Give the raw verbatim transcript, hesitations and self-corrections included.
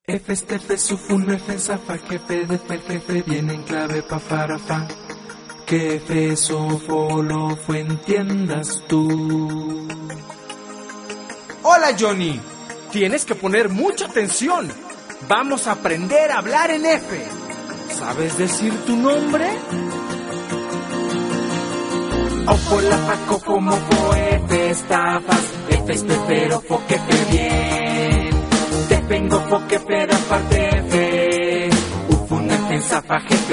F este F sufun F zafa jefe de fer jefe viene en clave pa farafa. Que F sofo lo fue entiendas tú. Hola Johnny, tienes que poner mucha atención. Vamos a aprender a hablar en F. ¿Sabes decir tu nombre? Ofo la faco como fo F estafas. F es pero fo que fe bien. Te vengo fo que fe da parte F. Ufun F zafa jefe.